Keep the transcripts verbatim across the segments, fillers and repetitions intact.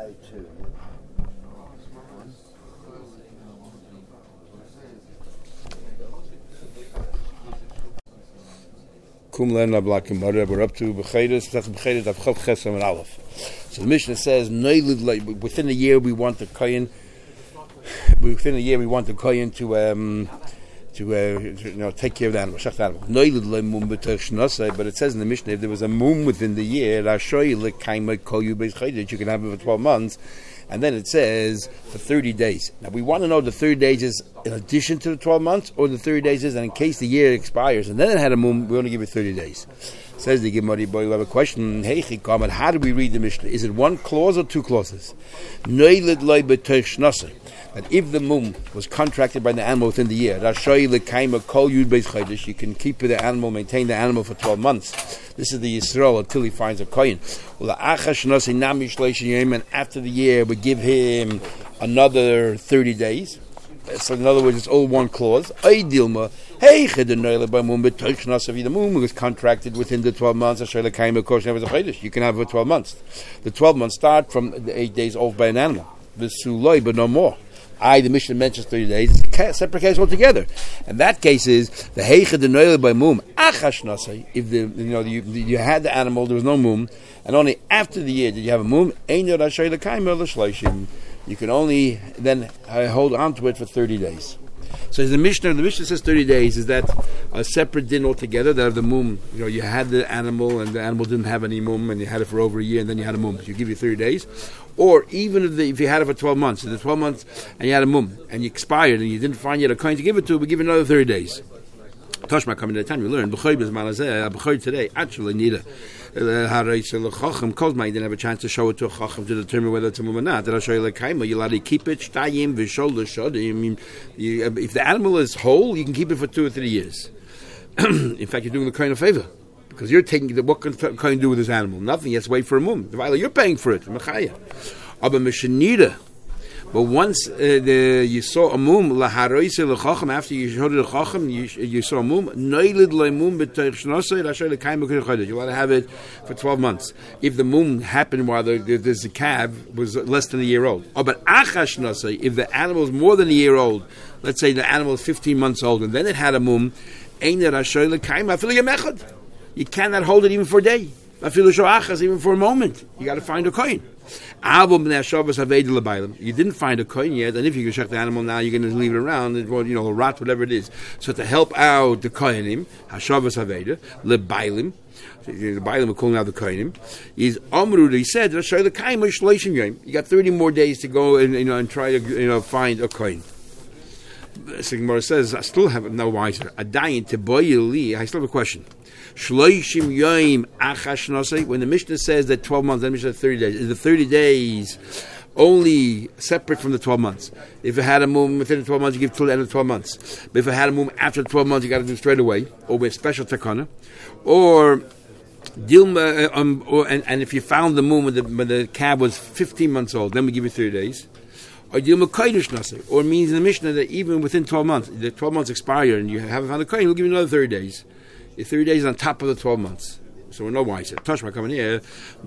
Kumlen Ablakim Barab, we're up to Bechedus, that's Bechedus of Chav Chesam and Aleph. So the Mishnah says, within a year we want the Kohen, within a year we want the Kohen to um, to, uh, to you know take care of the animal, shach the animal. But it says in the Mishnah, if there was a moon within the year, you can have it for twelve months. And then it says for thirty days. Now we want to know the thirty days is in addition to the twelve months, or the thirty days is, and in case the year expires and then it had a moon, we only give it thirty days. Says the Gemara, boy, we have a question. Hey, Chikam, how do we read the Mishnah? Is it one clause or two clauses? That if the mum was contracted by the animal within the year, you can keep the animal, maintain the animal for twelve months. This is the Yisrael until he finds a kohen. And after the year, we give him another thirty days. So in other words, it's all one clause. If the mum was contracted within the twelve months, you can have it for twelve months. The twelve months start from the eight days old by an animal. But no more. I, the Mishnah mentions thirty days. It's a separate case altogether. And that case is the heicha de noile by mum achash nasei. If the you know you, you had the animal, there was no mum, and only after the year did you have a mum. You can only then uh, hold on to it for thirty days. So the Mishnah, the Mishnah says thirty days. Is that a separate din altogether? That of the mum, you know, you had the animal and the animal didn't have any mum, and you had it for over a year, and then you had a mum. So you give you thirty days. Or even if, the, if you had it for twelve months, in the twelve months, and you had a mum, and you expired, and you didn't find yet a coin to give it to, we give you another thirty days. Toshma coming to the time you learn. B'choy today, actually, need a Chacham you didn't have a chance to show it to a Chacham to determine whether it's a mum or not. Did I show you like Kaima? You're allowed to keep it. Shtayim v'shol l'shodim. If the animal is whole, you can keep it for two or three years. In fact, you're doing the kind of favor. Because you're taking the, what can Kohen do with this animal? Nothing. He has to wait for a mum. You're paying for it. Mechaya. But once uh, the, you saw a mum, after you showed it a chacham, you, you saw a mum, you'll want to have it for twelve months. If the mum happened while the, the, the calf was less than a year old. Oh, but if the animal is more than a year old, let's say the animal is fifteen months old, and then it had a mum, you cannot hold it even for a day. Even for a moment. You got to find a coin. You didn't find a coin yet, and if you can check the animal now, you're going to leave it around, it will, you know, rot, whatever it is. So to help out the kohenim, hashavas haveda, lebailim, the bailim are calling out the kohenim, is amru. He said, you got thirty more days to go and you know and try to you know find a coin. Sigmar says, I still have no wiser. Adayin teboyili. I still have a question. Shloishim yoim achash nosei. When the Mishnah says that twelve months, then the Mishnah says thirty days. Is the thirty days only separate from the twelve months? If it had a mum within the twelve months, you give till the end of the twelve months. But if it had a mum after the twelve months, you got to do it straight away, or with special takana, or dilma. Um, or and, and if you found the mum when the when the calf was fifteen months old, then we give you thirty days. Or dilma kodesh nasei, or it means in the Mishnah that even within twelve months, the twelve months expire and you haven't found a kohen, we'll give you another thirty days. The thirty days on top of the twelve months. So we're no wiser. Toshma coming here.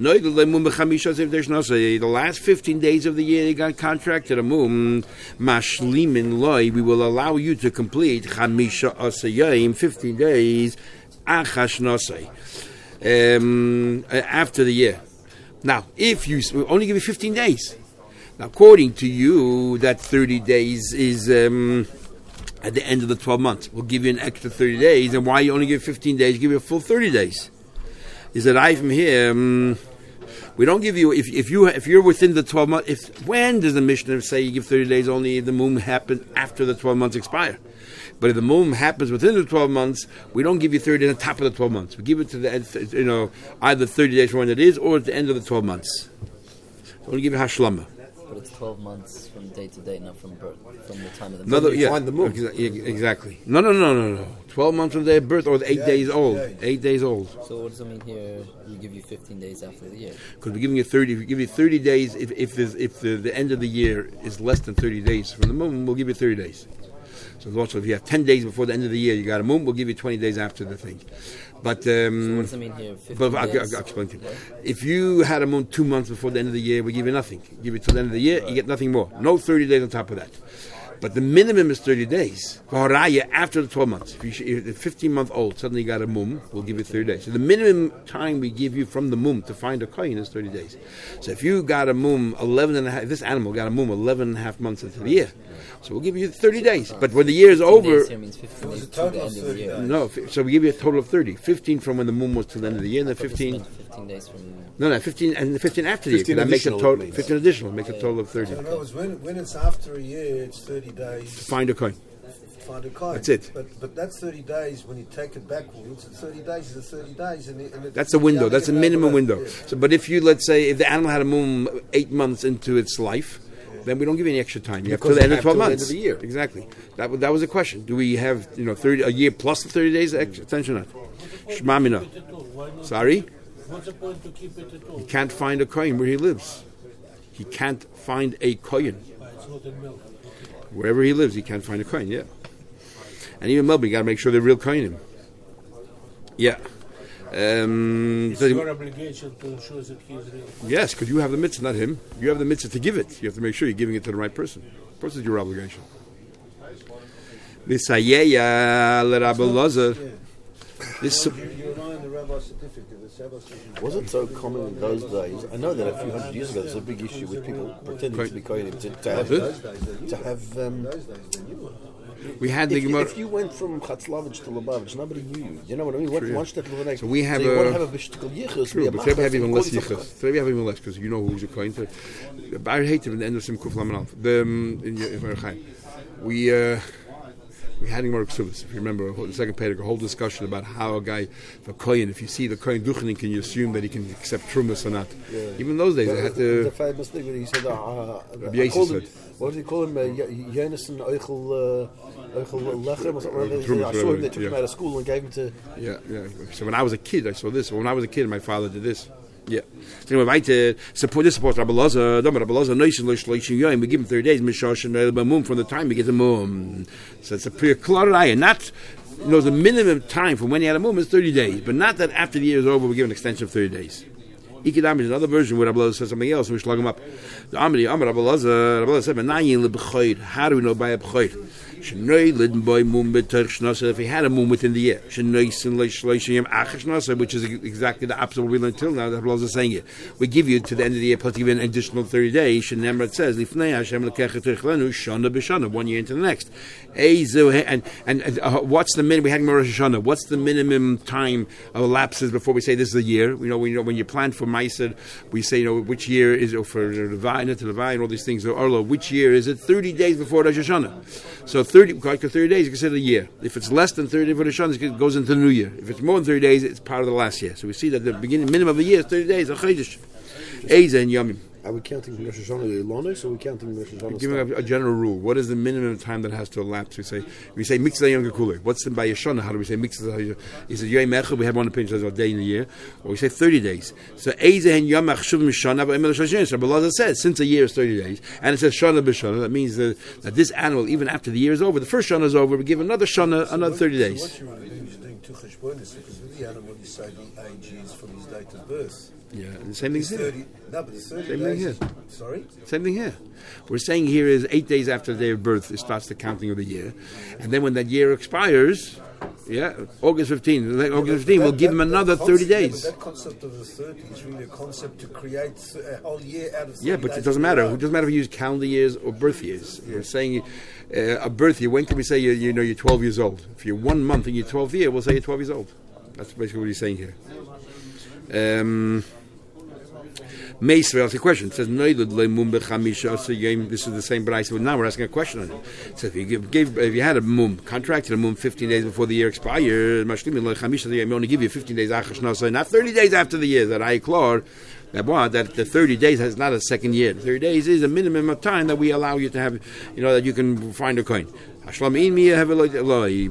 The last fifteen days of the year they got contracted a mum. Mashlimin loy. We will allow you to complete chamisha asayim, fifteen days. Achash nosei. Um, after the year. Now, if you we only give you fifteen days. Now, according to you, that thirty days is. Um, At the end of the twelve months, we'll give you an extra thirty days. And why you only give fifteen days? Give you a full thirty days. Is that I from here? Um, we don't give you if if you if you're within the twelve months. If when does the Mishnah say you give thirty days? Only if the mum happened after the twelve months expire. But if the mum happens within the twelve months, we don't give you thirty days on top of the twelve months. We give it to the end, you know either thirty days from when it is or at the end of the twelve months. So we give you hashlama. But it's twelve months from day to day, not from birth, from the time of the no, birth. Yeah, find the moon. Exactly. No, no, no, no, no. Twelve months from day of birth, or eight yeah, days old. Yeah. Eight days old. So what does it mean here? We give you fifteen days after the year. Because we're giving you thirty. If we give you thirty days, if if, if the, the end of the year is less than thirty days from the moon, we'll give you thirty days. So also, if you have ten days before the end of the year, you got a mum, we'll give you twenty days after the thing. But um, So what does it mean here? but I'll, days? I'll, I'll explain to you. If you had a moon two months before the end of the year, we give you nothing. Give it till the end of the year, you get nothing more. No thirty days on top of that. But the minimum is thirty days. After the twelve months. If, you, if you're fifteen month old, suddenly you got a mum, we'll give you thirty days. So the minimum time we give you from the mum to find a kohen is thirty days. So if you got a mum eleven and a half, this animal got a mum eleven and a half months into the year, so we'll give you thirty days. But when the year is over, Days here means fifteen days to the end of the year. no, so we give you a total of thirty. fifteen from when the mum was till the end of the year, and then fifteen. fifteen days from. No, no, fifteen and the fifteen after the year. fifteen That makes a additional, total. it means. fifteen additional makes a total of thirty. So in other words, when, when it's after a year, it's thirty days Find a coin. to find a coin. That's it. But but that's thirty days when you take it backwards. It's thirty days is thirty days, and, it, and it, That's a window. you That's a only get minimum over window. that, yeah. So, but if you let's say if the animal had a mum eight months into its life, then we don't give you any extra time. You have Because till the end you of have twelve till the months. end of the year. Exactly. That wa- that was the question. Do we have you know thirty a year plus the thirty days ex- extension or not? Shmamina. Sorry, What's the point to keep it at all? he can't find a coin where he lives. He can't find a coin Why, it's not in milk. wherever he lives. He can't find a coin. Yeah. And even Melbourne, you got to make sure they're real coinim. Yeah. Um, It's so- your obligation to ensure that he is real. Yes, because you have the mitzvah, not him. You have the mitzvah to give it. You have to make sure you're giving it to the right person. Of course, it's your obligation. V'sayeya l'Rabbi Elazar. This You, you rely on the rabbi's certificate. The Sabbath certificate. Was it so common in those days? I know that a few hundred years ago there was a big issue with people pretending to be kohenim to, to have, Was to have um, Those days they knew it. we had the if, Gemara. if you went from Chatzlavich to Lubavitch, nobody knew you. You know what I mean? What, True, yeah. one step to the next. So we have so you a- want to have a bishtikal yichus. True, but today we have even less yichus. Today we have even less because you know who's a kohen. I hate it in the end of Sim Kuf Laman Aleph. The um, in in Orach Chaim. We uh, we had in Gemara Ksubis. If you remember, the second page, a whole discussion about how a guy, the kohen, if you see the kohen duchening, can you assume that he can accept trumas or not? Yeah. Even in those days, they had The to. famous thing that he said, uh, uh, Rabbi I Yosef called him, said. what did he call him? Uh, Yonason Eichel uh, Eichel Lechem or something. He said, I Trumas, saw him, they took him yeah. out of school and gave him to... Yeah, yeah. So when I was a kid, I saw this. When I was a kid, my father did this. Yeah. So anyway, weiter, support this supports Rabbi Elazar. Don't Rabbi Elazar, Noish Loish Loish Yoyim. We give him thirty days. Mishosh and the mum from the time we get the mum. So it's a pre clarify, not you know the minimum time from when he had a mum is thirty days, but not that after the year is over we give an extension of thirty days. Ikidam is another version where Rabbi Elazar says something else, and we slug him up. The Amri, Amr Rabbi Elazar, Rabbi Elazar said, "Menayin lebchoid." How do we know by a bchoid? Shnoi lidn boy mum beter shnasa. If he had a mum within the year, shnoi sin leish leishim achish nasa, which is exactly the opposite of what we learned until now. That Rabbi Elazar is saying it. We give you to the end of the year plus give you an additional thirty days. Shneimar it says lifnei Hashem lekechet tichlenu shana b'shana, one year into the next. Eizu and and, and uh, what's the minimum? We had Rosh Hashanah. What's the minimum time of elapses before we say this is a year? You know, when you know when you plan for Ma'aser, we say you know which year is it for Levi, not Levi, and all these things. Or Arlo, which year is it? Thirty days before Rosh Hashanah. So thirty, like thirty days, you consider a year. If it's less than thirty days for Rosh Hashanah, it goes into the new year. If it's more than thirty days, it's part of the last year. So we see that the beginning minimum of the year is thirty days. A chodesh, Eiza and Yomim. Are we counting Rosh Hashanah Ilonis or are we counting Rosh Hashanah? Giving a, a general rule. What is the minimum time that has to elapse? We say we say Mitzvah Yom Kippur. What's the by Yeshana? How do we say Mitzvah? Is it Yom Echad? We have one opinion says a day in the year, or we say thirty days. So Eiza and Yom Achshuv Mishana, but Emel Shashin. So Rabbi Elazar says since a year is thirty days, and it says Shana b'Shana, that means that, that this animal, even after the year is over, the first Shana is over, we give another Shana, another thirty So days. what you want to do is doing two cheshbonis, because with the animal you say the age is from his date of birth. Yeah, and the same thing It's here. thirty. No, but it's thirty Same thing days. here. is- Sorry. Same thing here. We're saying here is eight days after the day of birth, it starts the counting of the year. And then when that year expires, yeah, August fifteenth, August fifteenth, we'll That- give him that- another that thirty concept- yeah, days. but that concept of the thirty is really a concept to create a whole year out of thirty Yeah, but days it doesn't in a matter. row. It doesn't matter if you use calendar years or birth years. We're saying uh, a birth year. When can we say you, you know you're twelve years old? If you're one month in your twelfth year, we'll say you're twelve years old. That's basically what he's saying here. Um, Meisver asks a question. It says, "Noilud le'mum b'chamisha asa yom." This is the same, but I said, now we're asking a question on it. It says, if you give, gave, if you had a mum, contracted a mum fifteen days before the year expired, mashlimin le'chamisha yom, only give you fifteen days achash nasa, not thirty days after the year. That I klor. That what that the thirty days has not a second year. Thirty days is a minimum of time that we allow you to have, you know, that you can find a coin. Hashlam in me have a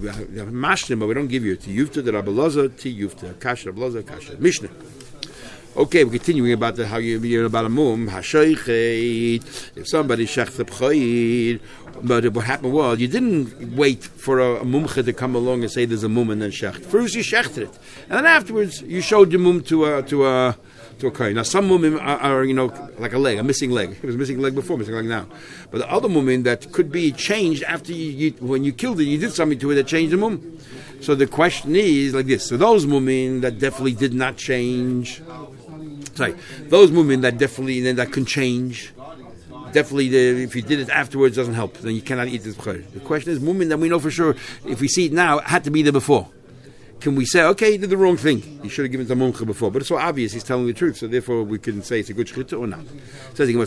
mashlim, but we don't give you to yufta the Rabbi Elazar to yufta kasha Rabbi Elazar kasha Mishnah. Okay, we're continuing about the, how you you're about a mum. Hashoichet. If somebody shechted b'choid, but what happened was you didn't wait for a, a mumche to come along and say there's a mum and then shecht. First you shechted it, and then afterwards you showed your mum to a to a to a kohen. Now some mumim are, are you know like a leg, a missing leg. It was a missing leg before, missing leg now. But the other mumim that could be changed after you, you when you killed it, you did something to it that changed the mum. So the question is like this: so those mumim that definitely did not change. Sorry, those movements that definitely then that can change. Definitely, the, if you did it afterwards, doesn't help. Then you cannot eat this b'chor. The question is, movement that we know for sure, if we see it now, it had to be there before. Can we say, okay, he did the wrong thing? He should have given it to mumcha before. But it's so obvious, he's telling the truth. So therefore, we can say it's a good shchita or not. It says,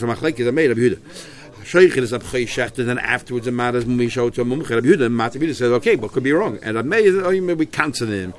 then afterwards it matters when we show to a mumcha. Rabbi Yehuda, Rabbi Yehuda says, okay, but could be wrong. And Rabbi Meir, oh, maybe we cancel him.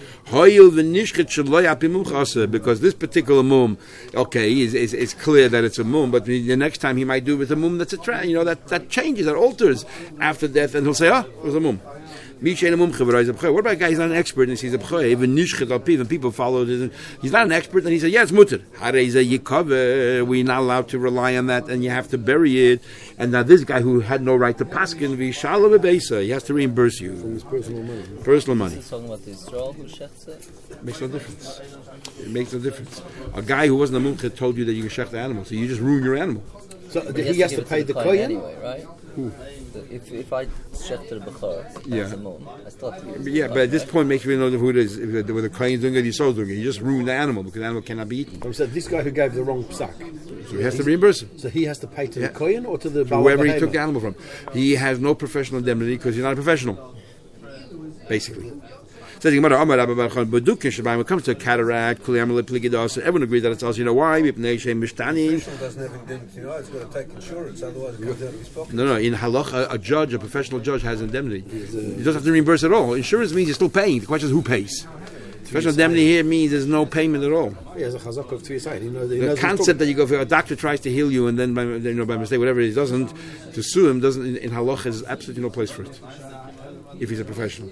Because this particular mum, okay, is, is, is clear that it's a mum, but the next time he might do it with a mum that's a tra- you know, that, that changes, that alters after death, and he'll say, ah, oh, it was a mum. What about a guy who's not an expert and he sees a b'choy, even nishchet al piv, and people follow it. He's not an expert and he says, yeah, it's mutter. We're not allowed to rely on that and you have to bury it. And now this guy who had no right to paskin, he has to reimburse you. From his personal money. Personal money. Is he talking about the Israel who shechts it? It makes no difference. It makes no difference. A guy who wasn't a mumcha told you that you can shech the animal, so you just ruin your animal. So But he has to give it pay the the kohen kohen? anyway, right? Who? The- If if I shechter b'chor, Yeah. as a mum, I still have to give it. Yeah, but at this point makes me know who it is. If the, whether the kohen is doing it, Yisrael is doing it. You just ruin the animal because the animal cannot be eaten. I'm saying this guy who gave the wrong psak. So he has to reimburse him. So he has to pay to Yeah. the kohen or to the To Baal whoever he Behema? took the animal from. He has no professional indemnity because he's not a professional. Basically. Says the Gemara, Amar Rabba Bar Chon, Badukin Shabbat, when it comes to cataract, Kuli Amalei Pligidos, everyone agrees that it's also, you know why? Mipnei Shem Mishtani. Professional doesn't have indemnity, you know, it's got to take insurance, otherwise it comes out of his pocket. No, no, in halacha, a judge, a professional judge has indemnity. He doesn't have to reimburse at all. Insurance means you're still paying. The question is who pays. Professional indemnity here means there's no payment at all. He has a chazak of Tzviyasayit. He knows, he The knows concept that you go for a doctor tries to heal you and then by, you know, by mistake, whatever he doesn't, to sue him doesn't in, in halacha is absolutely no place for it. If he's a professional.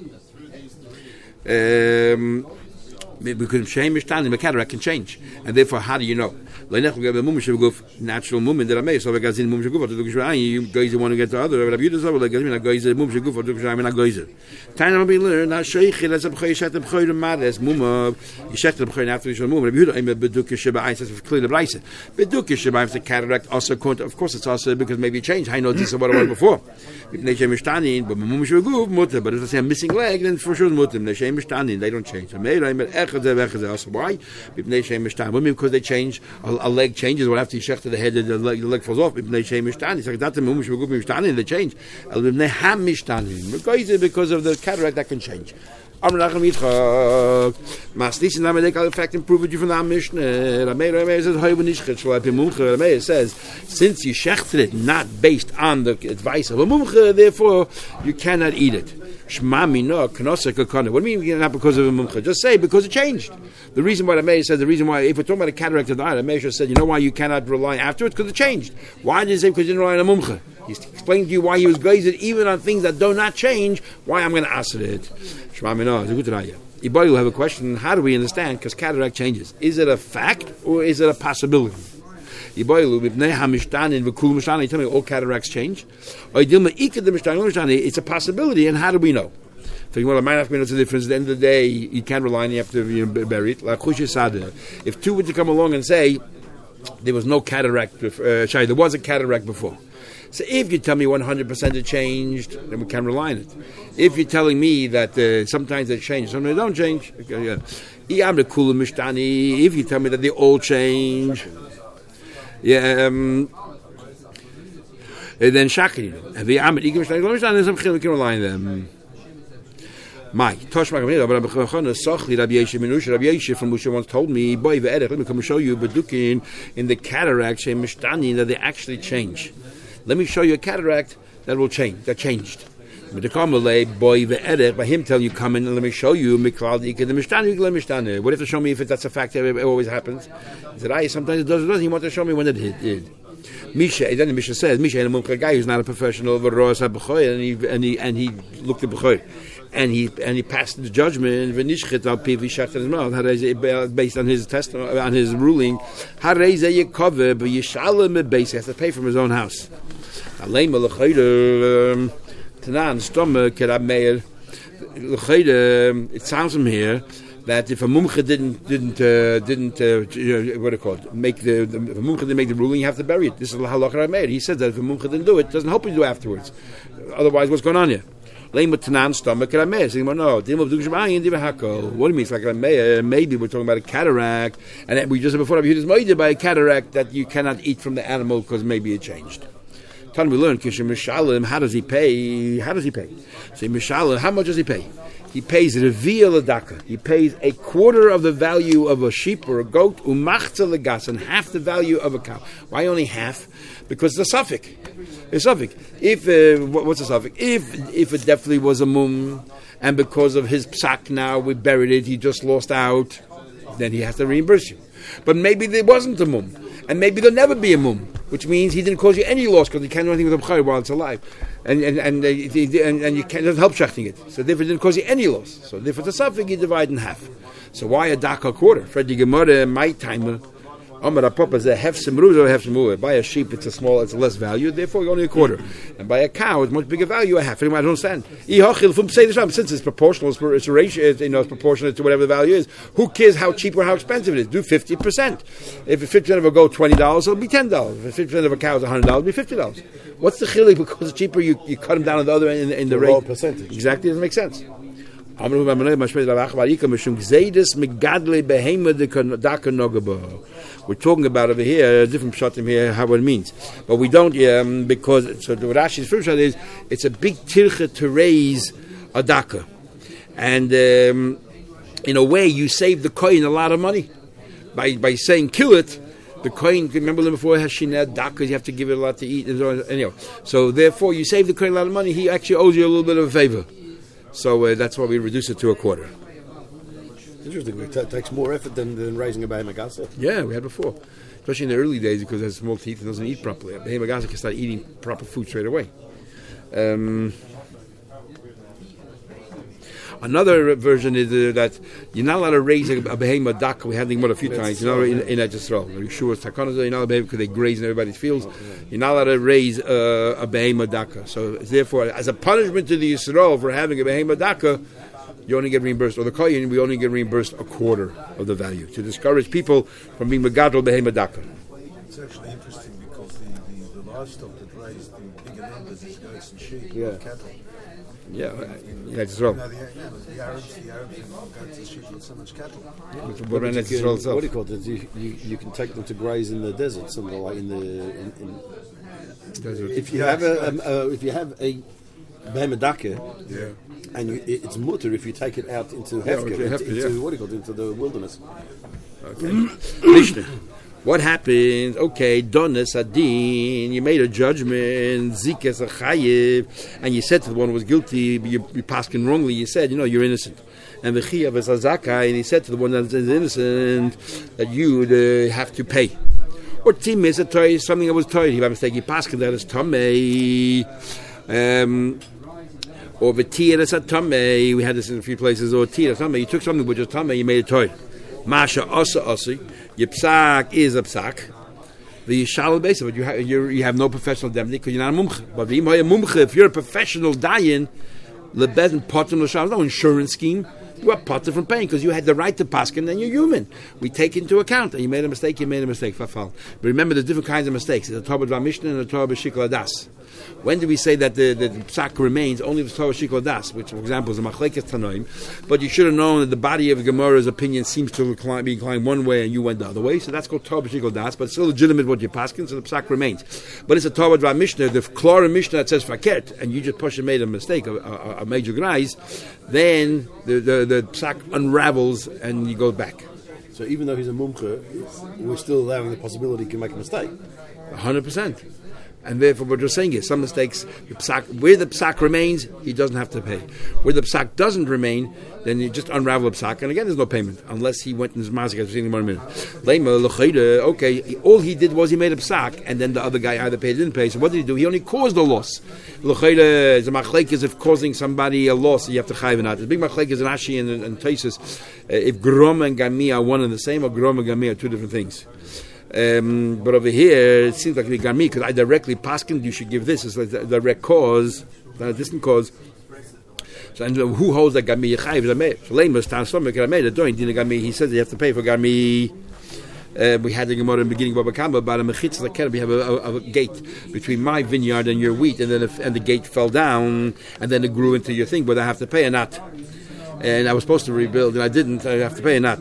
Um, we could shame Mishtani, the cataract can change. And therefore, how do you know? Natural movement that I made. So, if guys in Mum Shaguf, you guys want to get the other, but you like guys in Mum Shaguf, or I'm not guys. Time we learn, not Sheikh, let's have Shet the Bchoy Mades, Mum, you Shet the Bchoy after you move. You I'm a Beduk Sheba, I says, clear the Bryce. Beduk Sheba, the cataract also, of course, it's also because maybe change. I know this is what I was before. Neshem Mishtani, but Mum Shaguf, Mutter, but if I say a missing leg, then for sure Mutter, Neshem Mishtani, they don't change. Why? Because they change, a, a leg changes, or after you shech to the head, the leg, the leg falls off. It's like that, they change. Because of the cataract that can change. In fact, improve it you from the Mishnah. Rameir says, since you shechted it not based on the advice of a mumcha, therefore you cannot eat it. What do you mean not because of a mumcha? Just say because it changed. The reason why Rameir says, the reason why, if we're talking about a cataract of the eye, Rameir said, you know why you cannot rely afterwards? Because it changed. Why did he say because you didn't rely on a mumcha? He's explaining to you why he was gazed even on things that do not change, why I'm going to answer it. Shema Minah is a good raya. Ibari will have a question, how do we understand? Because cataract changes. Is it a fact or is it a possibility? Ibari will tell me all cataracts change. It's a possibility, and how do we know? So you want to mind after minutes the difference. At the end of the day, you can't rely on it, you have to you know, bury it. Like if two were to come along and say there was no cataract, uh, sorry, there was a cataract before. So if you tell me one hundred percent it changed, then we can rely on it. If you're telling me that uh, sometimes they change, sometimes they don't change, okay, yeah. If you tell me that they all change, yeah, um, then shakri. We can rely on them. My Toshma Rabbi Sochli Rabbi Yeshe Minusha Rabbi Yeshe from Musha once told me, boy, let me come and show you Badukin in the cataract Shem Mishtani that they actually change. Let me show you a cataract that will change, that changed. But the Kamalay, boy, the edit, by him telling you, come in and let me show you, Miklal, the Mishtani, the Mishtani. What if to show me if it, that's a fact that it always happens? He said, I sometimes it does, it doesn't. He wanted to show me when it did. Misha, then the Misha says, Misha, a guy who's not a professional, and he, and he, and he looked at B'choy. and he and he passed the judgment v'nishchet al pi v'shachted his mouth. Based on his testimony, on his ruling, hareze yekove b'yishalem beis. He has to pay from his own house. Aleim l'chayder tanan stomach kerameir l'chayder. It sounds from here that if a mumcha didn't didn't uh, didn't uh, what do you call it, make the, the if a mumcha didn't make the ruling, you have to bury it. This is the halakha Rameir. He said that if a mumcha didn't do it, it doesn't help you do afterwards. Otherwise, what's going on here? Lame with tanan stomach Rameir. Saying, well, no, what do you mean? It's like Rameir. Maybe we're talking about a cataract, and we just said before I've used this by a cataract that you cannot eat from the animal because maybe it changed. Time we learn Kishim Mishalim. How does he pay? How does he pay? Say Mishalim. How much does he pay? He pays revi'ah ledaka. He pays a quarter of the value of a sheep or a goat, umachza legas, and half the value of a cow. Why only half? Because it's a suffix. It's a suffix. If uh, what's a suffix? If if it definitely was a mum, and because of his psak now we buried it, he just lost out, then he has to reimburse you. But maybe there wasn't a mum, and maybe there'll never be a mum, which means he didn't cause you any loss because he can't do anything with the b'chayr while it's alive. And and and, uh, and, and you can't help shechting it. So therefore it didn't cause you any loss. So therefore it's a suffix, you divide in half. So why a daka quarter? Freddy Gemara, my timer, Amar Papa is a hefsim ruz or hefsim uwe. By a sheep it's a small, it's less value, therefore only a quarter. And by a cow it's much bigger value, a half. Anyway, I don't understand. Since it's proportional, it's a ratio, it's, you know, it's proportionate to whatever the value is. Who cares how cheap or how expensive it is? Do fifty percent. If fifty percent of a goat twenty dollars, it'll be ten dollars. If fifty percent of a cow is a hundred dollars, it'll be fifty dollars. What's the chilik? Because it's cheaper, you, you cut them down on the other end in, in the, the rate. Percentage. Exactly, it doesn't make sense. We're talking about over here, a different pshatim here, how it means. But we don't, um, because, so the Rashi's first shot is, it's a big tircha to raise a daka. And um, in a way, you save the coin a lot of money. By by saying kill it, the coin, remember before Hashinah, dakas, you have to give it a lot to eat. And so, anyway, so therefore, you save the coin a lot of money, he actually owes you a little bit of a favor. So uh, that's why we reduce it to a quarter. Interesting. It t- takes more effort than, than raising a behemoth gasa. Yeah, we had before. Especially in the early days because it has small teeth and doesn't eat properly. A behemoth gasa can start eating proper food straight away. Um, another version is uh, that you're not allowed to raise a, a behemoth daka. We had it a few times. You're not in, in Eretz Yisrael. Are you sure it's takanah? You're not allowed to because they graze in everybody's fields. You're not allowed to raise uh, a behemoth daka. So therefore, as a punishment to the Yisrael for having a behemoth daka, you only get reimbursed, or the kohen, we only get reimbursed a quarter of the value to discourage people from being megadol behemoth daka. It's actually interesting because the, the, the livestock that raised in bigger numbers is goats and sheep, Yeah. and cattle. Yeah, uh, You Eretz Yisrael. know, the, you know, the Arabs, the Arabs have goats and sheep, not so much cattle. What about But you Eretz can- Yisrael itself? What do you call it? You, you, you can take them to graze in the desert, something like in the. In, in, Desert. if you Yeah, have a, um, uh, if you have a behemoth daka, Yeah. and you, it, it's mutter if you take it out into Yeah, Hefker, into into, Hefker, into yeah. what do you call it, into the wilderness. Okay. Mishnah. What happens? Okay, donas adin. You made a judgment, zikas achayev, and you said to the one who was guilty, you, you paskin wrongly. You said, you know, you're innocent. And the chiyav is azaka, and he said to the one that is innocent that you uh, have to pay. Or tim is a toy, something that was toy. He by mistake he paskin that is tamei. Um, or v'tir is a tamei. We had this in a few places. Or tir is tamei. You took something which was tamei, you made a toy. Masha asa asi. Your psak is a psak. The yishal base, but you have you have no professional indemnity because you're not a mumche. But the mumche, if you're a professional dayan, lebezin potem l'shal, no insurance scheme. You are potter from paying because you had the right to paskin and you're human. We take into account and you made a mistake. You made a mistake. Fafal. But remember, there's different kinds of mistakes. There's a Torah Mishnah and a Torah Shikol Das. When do we say that the, the, the psak remains? Only the Torah Shikol Das, which, for example, is a machlekes tanoim. But you should have known that the body of Gemara's opinion seems to incline, be inclined one way and you went the other way. So that's called Torah Shikol Das. But it's still legitimate what you're paskin, so the psak remains. But it's a Torah Mishnah, the Klora Mishnah that says fakert, and you just push and made a mistake, a, a, a major grais, then the, the, the psak unravels and you go back. So even though he's a mumche, we're still allowing the possibility he can make a mistake. one hundred percent. And therefore, what you're saying is some mistakes. The psak, where the psak remains, he doesn't have to pay. Where the psak doesn't remain, then you just unravel the psak, and again, there's no payment unless he went in his mazik. I've seen him one minute. Okay, all he did was he made a psak, and then the other guy either paid or didn't pay. So what did he do? He only caused a loss. L'chayda is a machlekes if causing somebody a loss, you have to chayv or not. The big machlekes in Ashi and, and Taisus, uh, if grom and gami are one and the same, or grom and gami are two different things. Um, but over here, it seems like the gami, because I directly paskin, you should give this. It's like the direct cause, not a distant cause. So, and who holds that gami yechayiv is a meir. So lame must stand stomach and a meir. The doing dina gami. He says you have to pay for gami. Uh, we had the Gemara in the beginning of Baba Kamba about a mechitz like we have a, a, a gate between my vineyard and your wheat, and then if, and the gate fell down, and then it grew into your thing. Whether I have to pay or not, and I was supposed to rebuild, and I didn't. I have to pay or not.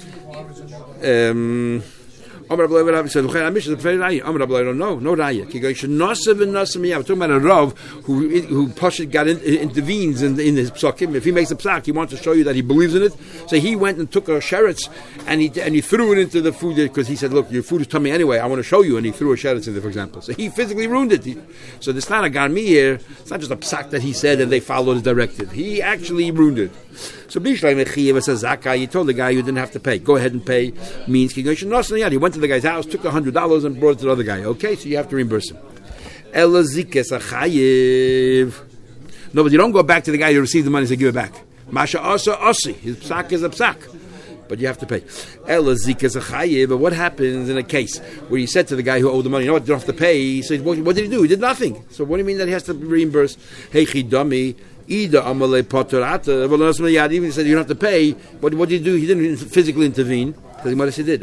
Um, Amar Abelai would have said, Amar Abelai, no, no raya. I'm talking about a Rav who who Pashat got in, intervenes in, in his psakim. If he makes a psak, he wants to show you that he believes in it. So he went and took a sheretz and he and he threw it into the food because he said, look, your food is tummy anyway. I want to show you, and he threw a sheretz in there, for example. So he physically ruined it. He, so it's not a garmi here. It's not just a psak that he said and they followed his directive. He actually ruined it. So Bishlai Mechiyev says Zakah. You told the guy you didn't have to pay. Go ahead and pay. Means he went to the guy's house, took a hundred dollars, and brought it to the other guy. Okay, so you have to reimburse him. Elazikes achayev. No, but you don't go back to the guy who received the money and say give it back. Masha asa asi. His psak is a psak, but you have to pay. Elazikes achayev. But what happens in a case where you said to the guy who owed the money, you know what, you don't have to pay? He said, what, what did he do? He did nothing. So what do you mean that he has to reimburse? Hey chidami. Either Amalei Potorata, well, even he said you don't have to pay. What, what did he do? He didn't physically intervene. Because he did.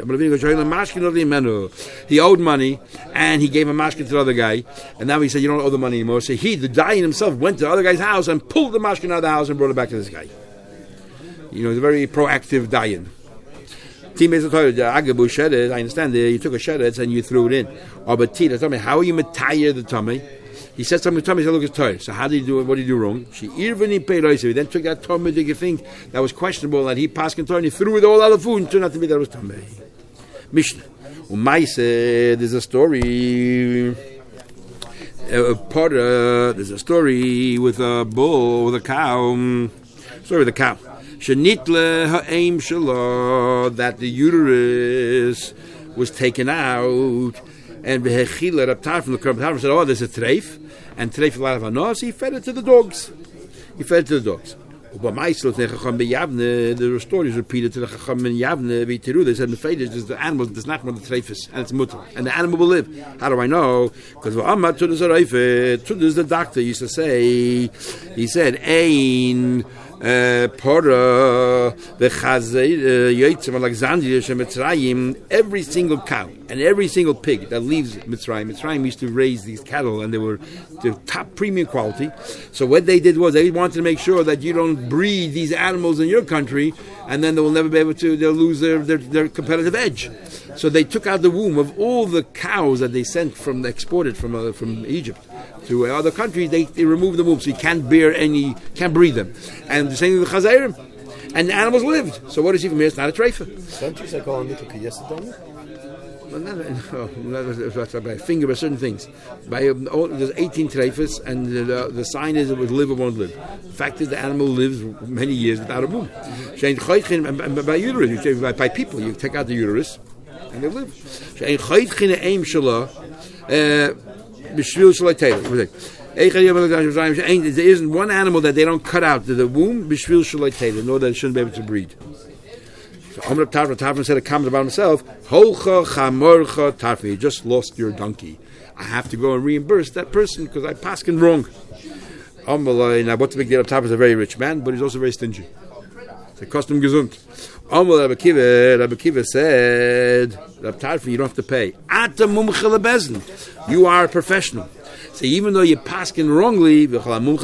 He owed money, and he gave a mashkin to the other guy, and now he said you don't owe the money anymore. So he, the dayan himself, went to the other guy's house and pulled the mashkin out of the house and brought it back to this guy. You know, he's a very proactive dayan. I understand. You took a sheretz and you threw it in. Oh, but Tita, tell me, how are you matayir the tummy? He said something to me, he said, look, it's tired. So how did he do it? What did he do wrong? She even he paid He then took that tummy thing that was questionable, and he passed and he threw it all out of food and turned out to be that it was tummy. Mishnah. Umaise, there's a story. A Potter, there's a story with a bull, with a cow. Story with a cow. Shenitle ha'aim shala, that the uterus was taken out. And Behechila Raptar from the Karbatar said, oh, there's a treif, and treif a lot of anos, he fed it to the dogs. He fed it to the dogs. The story is repeated to the Chacham in Yavne, Vitiru. They said, the faith is the animal does not want the treifus, and it's mutter, and the animal will live. How do I know? Because Tudus, the doctor, used to say, he said, Ein. Pora the Yotzim Alexandria Mitzrayim, every single cow and every single pig that leaves Mitzrayim. Mitzrayim used to raise these cattle, and they were the top premium quality. So what they did was they wanted to make sure that you don't breed these animals in your country, and then they will never be able to. They'll lose their, their, their competitive edge. So they took out the womb of all the cows that they sent from exported from uh, from Egypt to other countries. They, they removed the womb, so you can't bear any, can't breed them. And the same thing with the chazayrim, and the animals lived. So what is even here? It's not a treifa. Don't you say call it yesterday? Well, not, no, not by finger, by certain things. By um, all, there's eighteen treifas, and the, the sign is it would live or won't live. The fact is, the animal lives many years without a womb. And by uterus, by, by people, you take out the uterus, and they live. There isn't one animal that they don't cut out the womb, b'shvil shalai taylor, nor that it shouldn't be able to breed. So Amr Tavra Tavra said a comment about himself. Holcha chamorcha tarfi. You just lost your donkey. I have to go and reimburse that person because I paskin wrong. Amalai. Now, what's the big deal? Tavra is a very rich man, but he's also very stingy. It's a custom gesund. Amalai Rabbi Kiva. Rabbi Kiva said, Rabbi Tarfi, you don't have to pay. Ata mumcha lebezin. You are a professional. So even though you paskin wrongly, you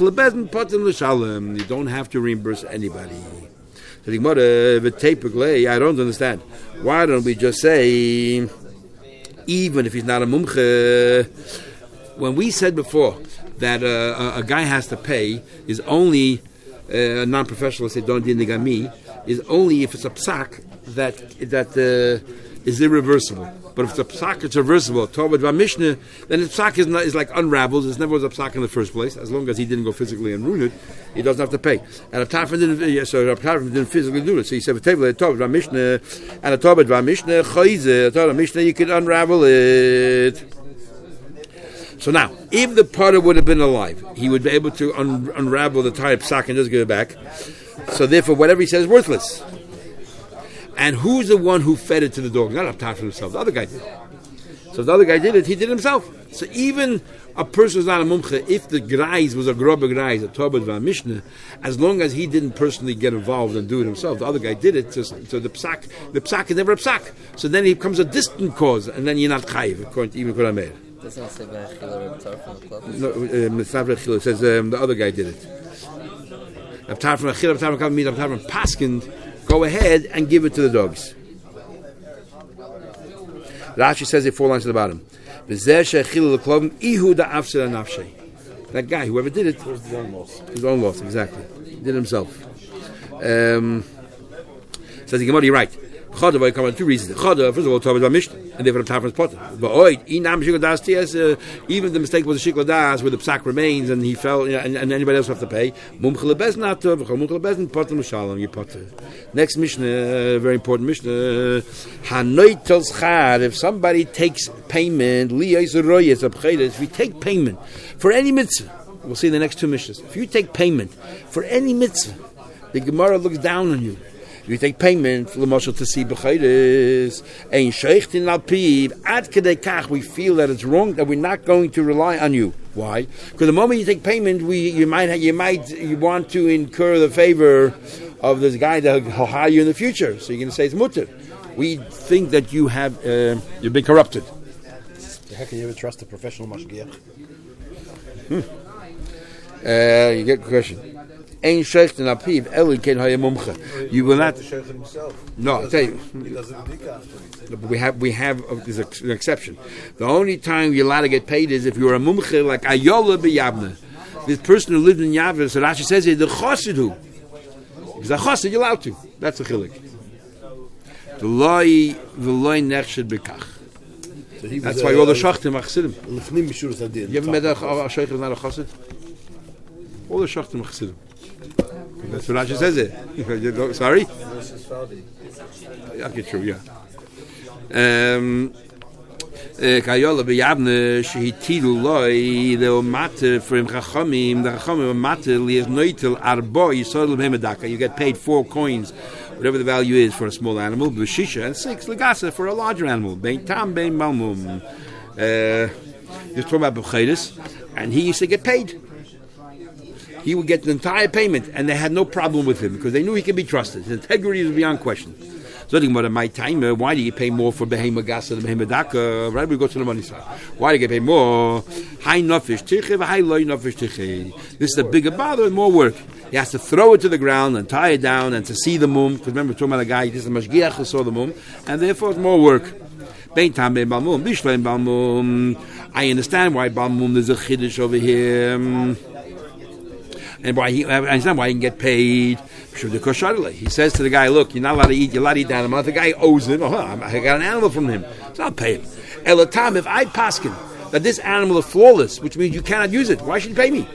don't have to reimburse anybody. So the Gemara, I don't understand. Why don't we just say, even if he's not a mumche, when we said before that uh, a, a guy has to pay is only uh, a non-professional, say don't din negami, is only if it's a psak that that uh, is irreversible. But if it's a psak, it's reversible. Torah Dvar Mishnah, then the psak is, not, is like unravels. It's never was a psak in the first place. As long as he didn't go physically and ruin it, he doesn't have to pay. And a Tarfon didn't, yeah, so a Tarfon didn't physically do it. So he said, Torah Dvar Mishnah, and a Torah Dvar Mishnah, Chayze, a Torah Mishnah, you could unravel it. So now, if the potter would have been alive, he would be able to un- unravel the entire psak and just give it back. So therefore, whatever he says is worthless. And who's the one who fed it to the dog? Not Aptar for himself. The other guy did. So if the other guy did it, he did it himself. So even a person who's not a mumche, if the grais was a grobe grais, a Torah Dvar Mishnah, as long as he didn't personally get involved and do it himself, the other guy did it. So, so the psak, the psak is never a psak. So then he becomes a distant cause, and then you're not chayiv, according to even Kurameir. Doesn't it say Bechila Reptar from the club? No, um, it says um, the other guy did it. Aptar from Achil, Aptar from Kamid, Aptar from Paskind, go ahead and give it to the dogs. Rashi says it four lines to the bottom. That guy, whoever did it, It was his own loss. his own loss, exactly. He did it himself. Um, says the Gemara, you're right. Chodev, I come on two reasons. Chodev, first of all, Torah Dvar Mishnah, and therefore the Tarfon's potter. But oid, inam shikol das ties, even the mistake was a shikol das, where the psak remains, and he fell, you know, and, and anybody else have to pay. Mumche lebezn atov, mumche lebezn potter mushalom, you potter. Next Mishnah, uh, very important Mishnah. Hanoitel schar, if somebody takes payment, liyos royes abchaydes, if you take payment for any mitzvah, we'll see in the next two Mishnahs. If you take payment for any mitzvah, the Gemara looks down on you. You take payment for the mashal to see b'chaydes, ein sheichtin alpiv ad kedei kach. We feel that it's wrong, that we're not going to rely on you. Why? Because the moment you take payment, we you might you might you want to incur the favor of this guy that will hire you in the future. So you're going to say it's mutter. We think that you have uh, you've been corrupted. How can you ever trust a professional mashgiach? Hmm. Uh, you get a question. Ein sheichtin alpiv elin ken haya mumcha. You will not. The sheikh himself. No, I'll tell you. He doesn't dig after it. But we have we have uh, there's a, an exception. The only time you're allowed to get paid is if you're a mumche like Ayola b'Yavne. This person who lived in Yavne, so Rashi says here the chasidu. If he's a chasid, you're allowed to. That's the chilik. The loy the loy nechshed b'kach. So he was That's a- why all the shachtim are chassidim. Lefnim Mishuras Adin. You ever met a, a, a sheikh who's not a chassid? All the shachtim are chassidim. That's what Rashi says it. Sorry. Versus Fadi. Okay, true, yeah. Um, Kayola b'Yavne shehitilu loy the matter for him chachamim the chachamim matter lies noitel arbo yisod lebhemedaka. You get paid four coins, whatever the value is for a small animal, b'shisha, and six legasa for a larger animal. Bein tam bein malmum. Uh, You're talking about b'chaydes, and he used to get paid. He would get the entire payment, and they had no problem with him because they knew he could be trusted. His integrity was beyond question. So, thinking about my time, uh, why do you pay more for behema gasa than behema daka? Right, we go to the money side. Why do you get paid more? High nofish tiche, high low nofish tiche. This is a bigger bother and more work. He has to throw it to the ground and tie it down and to see the mum. Because remember, we're talking about a guy, this is a mashgiach who saw the mum, and therefore it's more work. Bein tam bein balmum, bishlein balmum. I understand why balmum there's a chiddush over here. And why he, I understand why he can get paid. He says to the guy, look, you're not allowed to eat, you're allowed to eat the animal. If the guy owes it, oh, I got an animal from him, so I'll pay him. Elatam, if I paskin that this animal is flawless, which means you cannot use it, why should you pay me?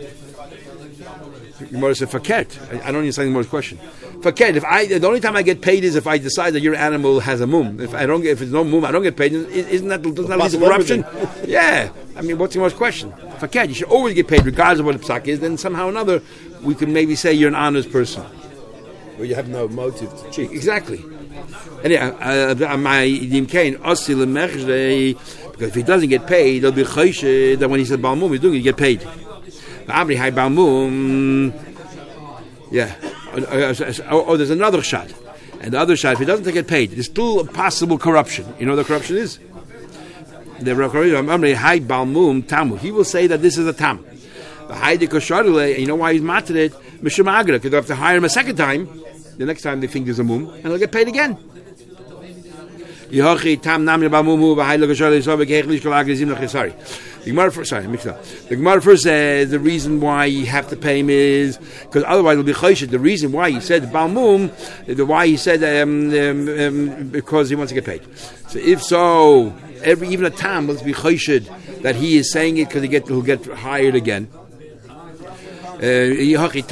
You might have said, faket. I, I don't understand the more question. Faket, if I, the only time I get paid is if I decide that your animal has a mum. If I don't get, if it's no mum, I don't get paid. Isn't that, doesn't that lead to corruption? Yeah. I mean, what's the most question? Faket, you should always get paid regardless of what the psak is. Then somehow or another, we could maybe say you're an honest person. Well, you have no motive to cheat. Exactly. And yeah, uh, my dimkein osil mechdei, because if he doesn't get paid, there'll be chosh that when he said balmum, he's doing it, he get paid. Abri high balmum, yeah. Oh, oh, there's another shot, and the other shot, if he doesn't get paid, there's still a possible corruption. You know what the corruption is? The Amri high balmum tamu. He will say that this is a tam. The high dekosharule, you know why he's mated it? Mishum agra, because they have to hire him a second time. The next time they think there's a mum, and they'll get paid again. Yehochi tam nam yabamumu v'hayla gashal yisov v'keichlish kolag lizim lachis. Sorry. The Gemara first, sorry, mixed up. The Gemara first says the reason why you have to pay him is because otherwise it'll be choshed. The reason why he said balmum, the why he said um, um, um, because he wants to get paid. So if so, every even a tam must be choshed that he is saying it because he get he'll get hired again. He holds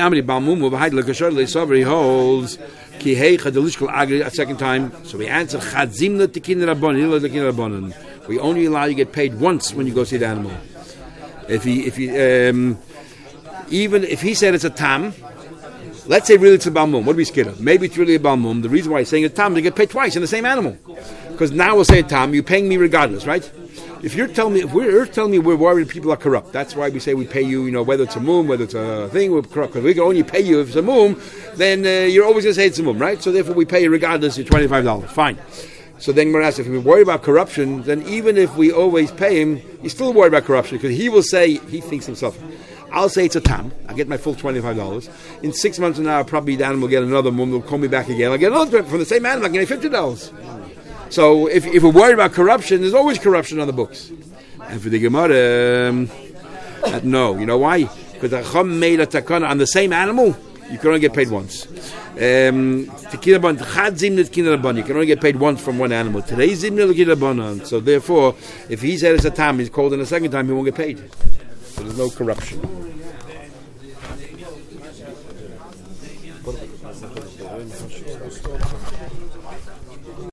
ki heicha delishkol agri a second time. So we answer chadzimna tikin rabbanon, tikin rabbanon. We only allow you to get paid once when you go see the animal. If he, if he, um, even if he said it's a tam, let's say really it's a balmum. What are we scared of? Maybe it's really a balmum. The reason why he's saying a tam is to get paid twice in the same animal. Because now we'll say a tam, you're paying me regardless, right? If you're telling me, if we're you're telling me we're worried people are corrupt, that's why we say we pay you. You know, whether it's a mum, whether it's a thing, we're corrupt. Because we can only pay you if it's a mum, then uh, you're always going to say it's a mum, right? So therefore, we pay you regardless. You're twenty-five dollars, fine. So then we're asked if we're worried about corruption, then even if we always pay him, he's still worried about corruption because he will say he thinks himself. I'll say it's a tam. I get my full twenty-five dollars. In six months from now, probably the animal will get another mum. They'll call me back again. I'll get another from the same animal. I'll get fifty dollars. So if if we're worried about corruption, there's always corruption on the books. And for the Gemara, um, uh, no. You know why? Because the Chacham made a takana on the same animal, you can only get paid once. Um, you can only get paid once from one animal. Today's zimna l'kirabanan. So therefore, if he said it's a tam, he's called in a second time, he won't get paid. So there's no corruption. What